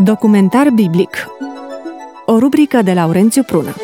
Documentar biblic. O rubrică de Laurențiu Prună.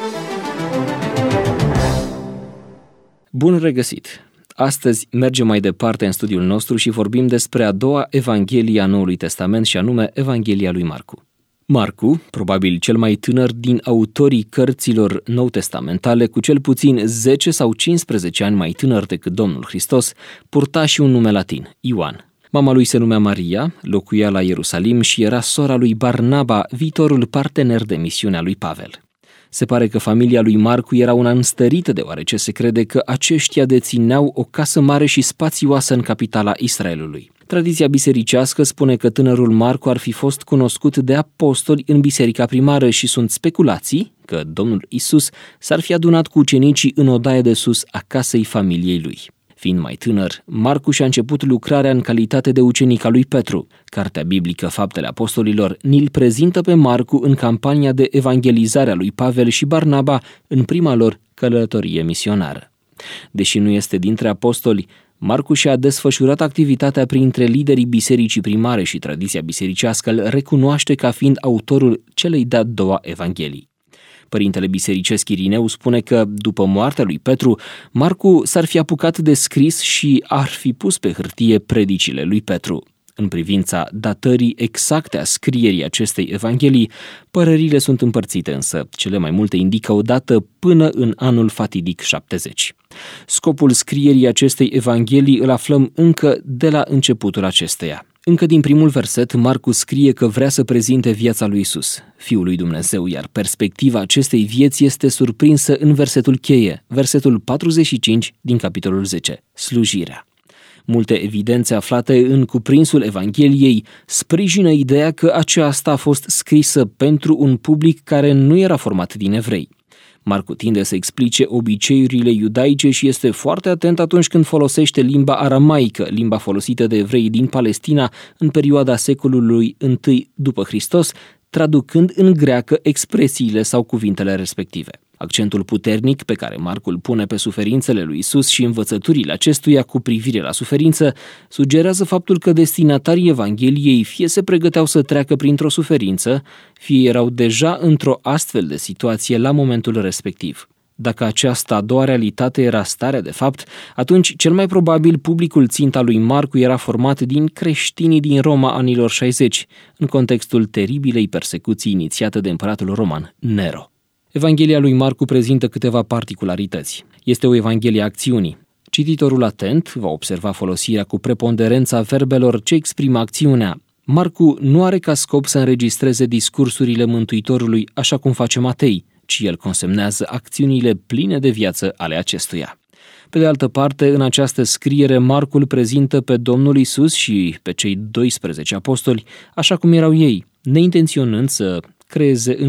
Bun regăsit! Astăzi mergem mai departe în studiul nostru și vorbim despre a doua Evanghelie a Noului Testament, și anume Evanghelia lui Marcu. Marcu, probabil cel mai tânăr din autorii cărților nou-testamentale, cu cel puțin 10 sau 15 ani mai tânăr decât Domnul Hristos, purta și un nume latin, Ioan. Mama lui se numea Maria, locuia la Ierusalim și era sora lui Barnaba, viitorul partener de misiunea lui Pavel. Se pare că familia lui Marcu era una înstărită, deoarece se crede că aceștia dețineau o casă mare și spațioasă în capitala Israelului. Tradiția bisericească spune că tânărul Marcu ar fi fost cunoscut de apostoli în biserica primară și sunt speculații că Domnul Isus s-ar fi adunat cu ucenicii în odaia de sus a casei familiei lui. Fiind mai tânăr, Marcu și-a început lucrarea în calitate de ucenic al lui Petru. Cartea biblică Faptele Apostolilor ni-l prezintă pe Marcu în campania de evangelizare a lui Pavel și Barnaba în prima lor călătorie misionară. Deși nu este dintre apostoli, Marcu și-a desfășurat activitatea printre liderii bisericii primare și tradiția bisericească îl recunoaște ca fiind autorul celei de-a doua evanghelii. Părintele bisericesc Irineu spune că, după moartea lui Petru, Marcu s-ar fi apucat de scris și ar fi pus pe hârtie predicile lui Petru. În privința datării exacte a scrierii acestei evanghelii, părerile sunt împărțite, însă cele mai multe indică o dată până în anul fatidic 70. Scopul scrierii acestei evanghelii îl aflăm încă de la începutul acesteia. Încă din primul verset, Marcu scrie că vrea să prezinte viața lui Isus, Fiul lui Dumnezeu, iar perspectiva acestei vieți este surprinsă în versetul cheie, versetul 45 din capitolul 10, slujirea. Multe evidențe aflate în cuprinsul Evangheliei sprijină ideea că aceasta a fost scrisă pentru un public care nu era format din evrei. Marcu tinde să explice obiceiurile iudaice și este foarte atent atunci când folosește limba aramaică, limba folosită de evrei din Palestina în perioada secolului I după Hristos, traducând în greacă expresiile sau cuvintele respective. Accentul puternic pe care Marcu îl pune pe suferințele lui Isus și învățăturile acestuia cu privire la suferință sugerează faptul că destinatarii Evangheliei fie se pregăteau să treacă printr-o suferință, fie erau deja într-o astfel de situație la momentul respectiv. Dacă această a doua realitate era starea de fapt, atunci cel mai probabil publicul ținta lui Marcu era format din creștinii din Roma anilor 60, în contextul teribilei persecuții inițiate de împăratul roman Nero. Evanghelia lui Marcu prezintă câteva particularități. Este o evanghelie a acțiunii. Cititorul atent va observa folosirea cu preponderență a verbelor ce exprimă acțiunea. Marcu nu are ca scop să înregistreze discursurile Mântuitorului așa cum face Matei, ci el consemnează acțiunile pline de viață ale acestuia. Pe de altă parte, în această scriere, Marcu îl prezintă pe Domnul Isus și pe cei 12 apostoli așa cum erau ei, neintenționând să creioneze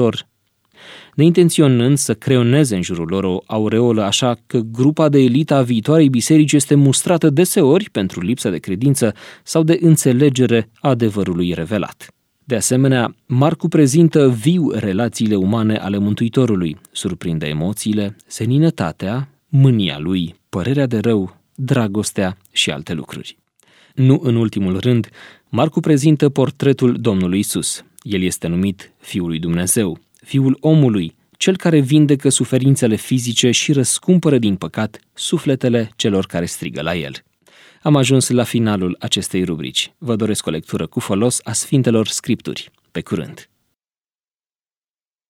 în jurul lor o aureolă, așa că grupa de elită a viitoarei biserici este mustrată deseori pentru lipsa de credință sau de înțelegere a adevărului revelat. De asemenea, Marcu prezintă viu relațiile umane ale Mântuitorului, surprinde emoțiile, seninătatea, mânia lui, părerea de rău, dragostea și alte lucruri. Nu în ultimul rând, Marcu prezintă portretul Domnului Isus. El este numit Fiul lui Dumnezeu, Fiul omului, cel care vindecă suferințele fizice și răscumpără din păcat sufletele celor care strigă la el. Am ajuns la finalul acestei rubrici. Vă doresc o lectură cu folos a Sfintelor Scripturi. Pe curând!